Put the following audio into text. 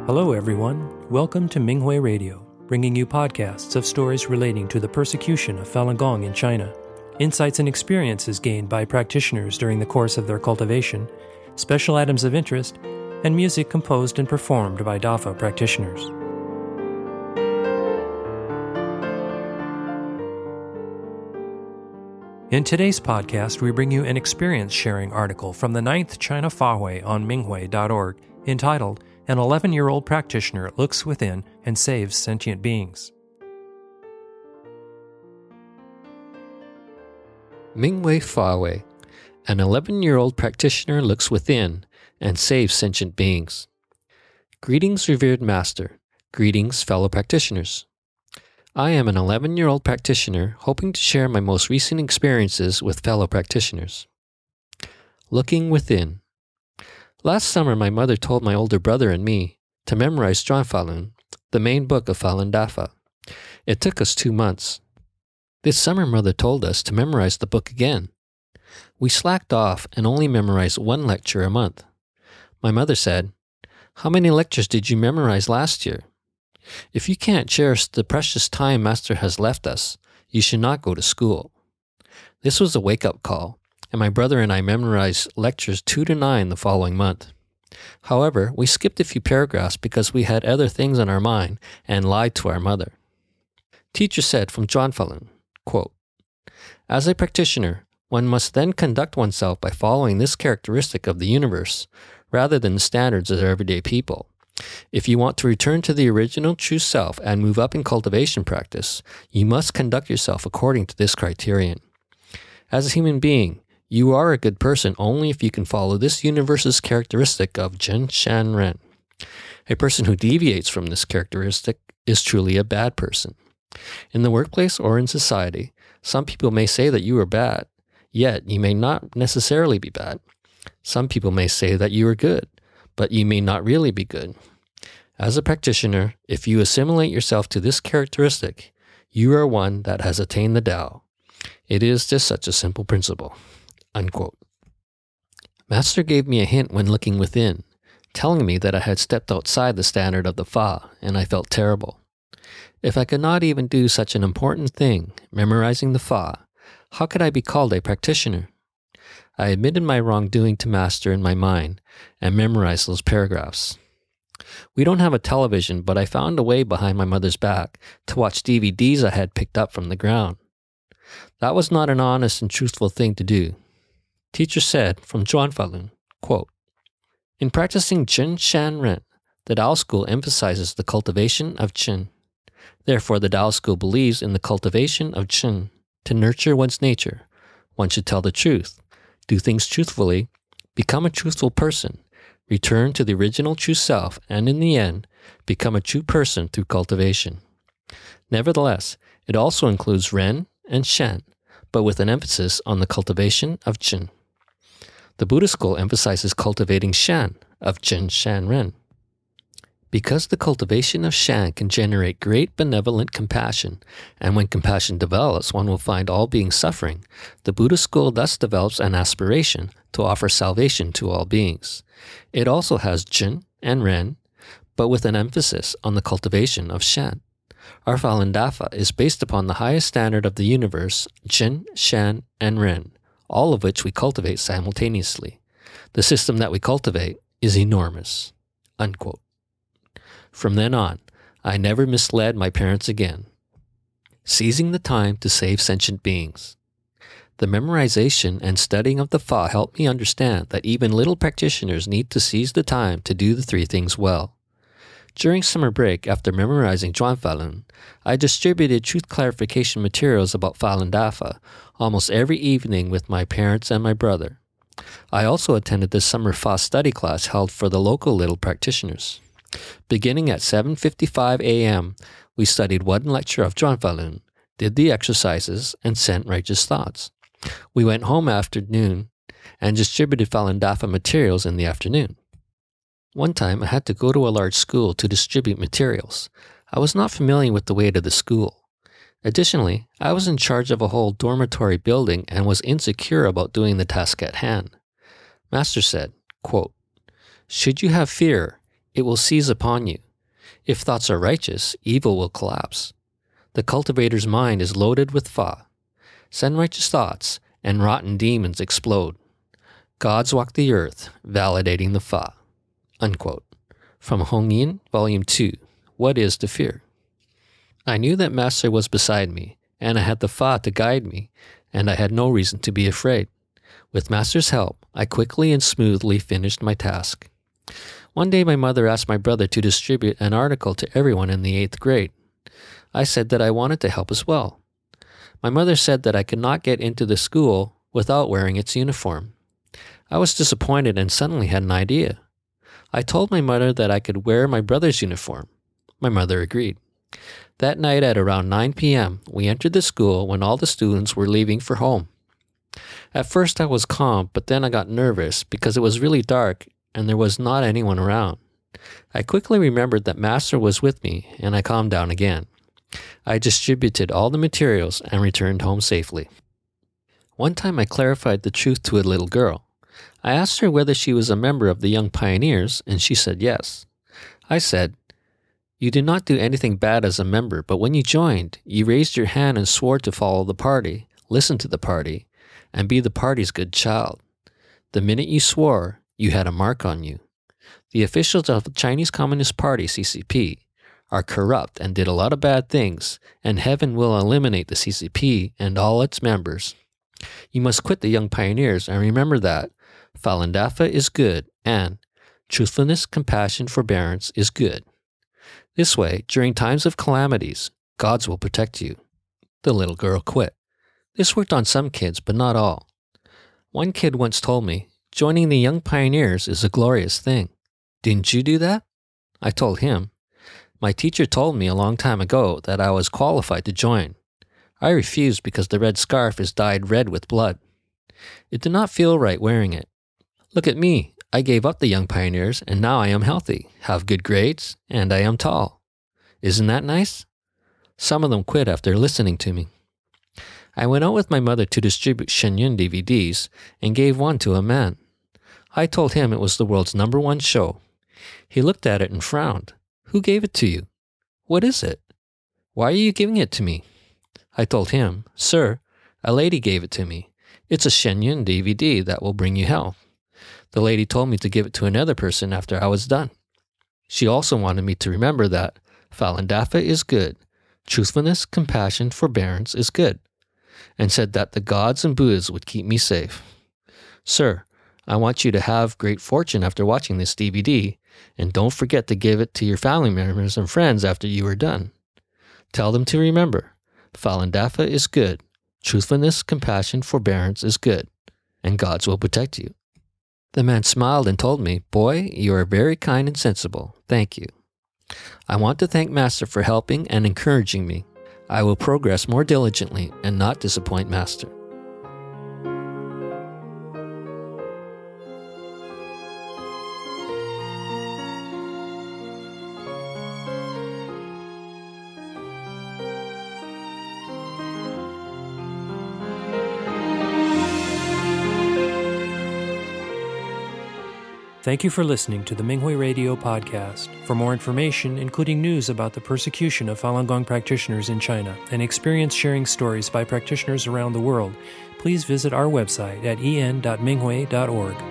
Hello everyone, welcome to Minghui Radio, bringing you podcasts of stories relating to the persecution of Falun Gong in China, insights and experiences gained by practitioners during the course of their cultivation, special items of interest, and music composed and performed by Dafa practitioners. In today's podcast, we bring you an experience-sharing article from the 9th China Fahui on Minghui.org entitled, An 11-Year-Old Practitioner Looks Within and Saves Sentient Beings. Minghui Fahui. An 11-year-old practitioner looks within and saves sentient beings. Greetings, revered master. Greetings, fellow practitioners. I am an 11-year-old practitioner hoping to share my most recent experiences with fellow practitioners. Looking within. Last summer, my mother told my older brother and me to memorize Zhuan Falun, the main book of Falun Dafa. It took us 2 months. This summer, Mother told us to memorize the book again. We slacked off and only memorized 1 lecture a month. My mother said, "How many lectures did you memorize last year? If you can't cherish the precious time Master has left us, you should not go to school." This was a wake-up call, and my brother and I memorized lectures 2 to 9 the following month. However, we skipped a few paragraphs because we had other things on our mind and lied to our mother. Teacher said from Zhuan Falun, quote, "As a practitioner, one must then conduct oneself by following this characteristic of the universe, rather than the standards of everyday people. If you want to return to the original true self and move up in cultivation practice, you must conduct yourself according to this criterion. As a human being, you are a good person only if you can follow this universe's characteristic of Zhen Shan Ren. A person who deviates from this characteristic is truly a bad person. In the workplace or in society, some people may say that you are bad, yet you may not necessarily be bad. Some people may say that you are good, but you may not really be good. As a practitioner, if you assimilate yourself to this characteristic, you are one that has attained the Tao. It is just such a simple principle." Unquote. Master gave me a hint when looking within, telling me that I had stepped outside the standard of the Fa, and I felt terrible. If I could not even do such an important thing, memorizing the Fa, how could I be called a practitioner? I admitted my wrongdoing to Master in my mind and memorized those paragraphs. We don't have a television, but I found a way behind my mother's back to watch DVDs I had picked up from the ground. That was not an honest and truthful thing to do. Teacher said from Zhuan Falun, quote, "In practicing Zhen Shan Ren, the Tao school emphasizes the cultivation of Zhen. Therefore, the Tao school believes in the cultivation of Zhen. To nurture one's nature, one should tell the truth, do things truthfully, become a truthful person, return to the original true self, and in the end, become a true person through cultivation. Nevertheless, it also includes Ren and Shan, but with an emphasis on the cultivation of Zhen. The Buddhist school emphasizes cultivating Shan of Zhen Shan Ren. Because the cultivation of Shan can generate great benevolent compassion, and when compassion develops, one will find all beings suffering, the Buddhist school thus develops an aspiration to offer salvation to all beings. It also has Zhen and Ren, but with an emphasis on the cultivation of Shan. Our Falun Dafa is based upon the highest standard of the universe, Zhen, Shan, and Ren, all of which we cultivate simultaneously. The system that we cultivate is enormous." Unquote. From then on, I never misled my parents again. Seizing the time to save sentient beings. The memorization and studying of the Fa helped me understand that even little practitioners need to seize the time to do the 3 things well. During summer break, after memorizing Zhuan Falun, I distributed truth clarification materials about Falun Dafa almost every evening with my parents and my brother. I also attended the summer Fa study class held for the local little practitioners. Beginning at 7:55 a.m., we studied 1 lecture of Zhuan Falun, did the exercises, and sent righteous thoughts. We went home after noon and distributed Falun Dafa materials in the afternoon. One time, I had to go to a large school to distribute materials. I was not familiar with the way to the school. Additionally, I was in charge of a whole dormitory building and was insecure about doing the task at hand. Master said, quote, "Should you have fear, It will seize upon you. If thoughts are righteous, evil will collapse. The cultivator's mind is loaded with Fa. Send righteous thoughts, and rotten demons explode. Gods walk the earth, validating the Fa. Unquote. From Hong Yin, Volume 2, What is to Fear? I knew that Master was beside me, and I had the Fa to guide me, and I had no reason to be afraid. With Master's help, I quickly and smoothly finished my task. One day my mother asked my brother to distribute an article to everyone in the 8th grade. I said that I wanted to help as well. My mother said that I could not get into the school without wearing its uniform. I was disappointed and suddenly had an idea. I told my mother that I could wear my brother's uniform. My mother agreed. That night at around 9 p.m., we entered the school when all the students were leaving for home. At first I was calm, but then I got nervous because it was really dark and there was not anyone around. I quickly remembered that Master was with me, and I calmed down again. I distributed all the materials and returned home safely. One time I clarified the truth to a little girl. I asked her whether she was a member of the Young Pioneers, and she said yes. I said, "You did not do anything bad as a member, but when you joined, you raised your hand and swore to follow the party, listen to the party, and be the party's good child. The minute you swore, you had a mark on you. The officials of the Chinese Communist Party, CCP, are corrupt and did a lot of bad things, and heaven will eliminate the CCP and all its members. You must quit the Young Pioneers and remember that Falun Dafa is good and truthfulness, compassion, forbearance is good. This way, during times of calamities, gods will protect you." The little girl quit. This worked on some kids, but not all. One kid once told me, "Joining the Young Pioneers is a glorious thing. Didn't you do that?" I told him, "My teacher told me a long time ago that I was qualified to join. I refused because the red scarf is dyed red with blood. It did not feel right wearing it. Look at me. I gave up the Young Pioneers, and now I am healthy, have good grades, and I am tall. Isn't that nice?" Some of them quit after listening to me. I went out with my mother to distribute Shenyun DVDs and gave one to a man. I told him it was the world's #1 show. He looked at it and frowned. "Who gave it to you? What is it? Why are you giving it to me?" I told him, "Sir, a lady gave it to me. It's a Shenyun DVD that will bring you health. The lady told me to give it to another person after I was done. She also wanted me to remember that Falun Dafa is good, truthfulness, compassion, forbearance is good, and said that the gods and Buddhas would keep me safe. Sir, I want you to have great fortune after watching this DVD, and don't forget to give it to your family members and friends after you are done. Tell them to remember, Falun Dafa is good, truthfulness, compassion, forbearance is good, and gods will protect you." The man smiled and told me, "Boy, you are very kind and sensible. Thank you. I want to thank Master for helping and encouraging me. I will progress more diligently and not disappoint Master." Thank you for listening to the Minghui Radio podcast. For more information, including news about the persecution of Falun Gong practitioners in China and experience-sharing stories by practitioners around the world, please visit our website at en.minghui.org.